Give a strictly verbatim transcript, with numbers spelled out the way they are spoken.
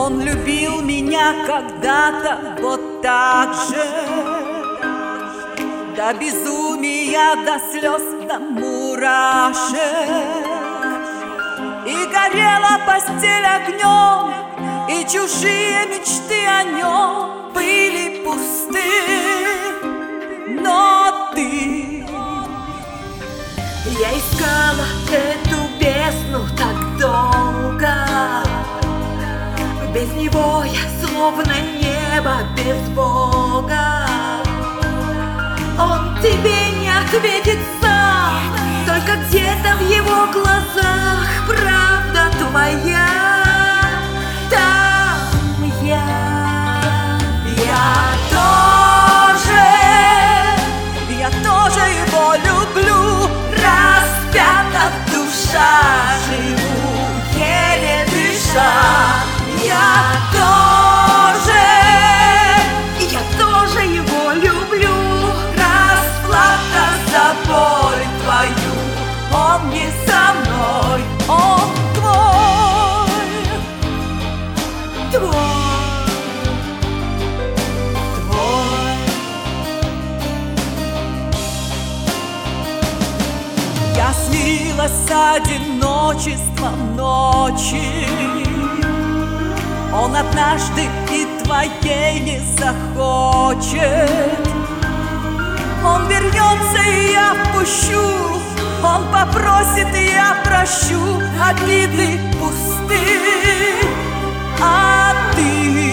Он любил меня когда-то вот так же, до безумия, до слез, до мурашек. И горела постель огнем, и чужие мечты о нем были пусты. Но ты... Я искала эту бездну так долго, без него я словно небо без Бога. Он тебе не ответит сам, только где-то в его глазах правда твоя. Там я, Я тоже, я тоже его люблю. Распята душа, живу, еле дыша. Я тоже, я тоже его люблю. Расплата за боль твою, он не со мной, он твой, Твой, твой. Я смирилась с одиночеством ночи. Он однажды и твоей не захочет. Он вернется, и я впущу. Он попросит, и я прощу. Обиды пусты, а ты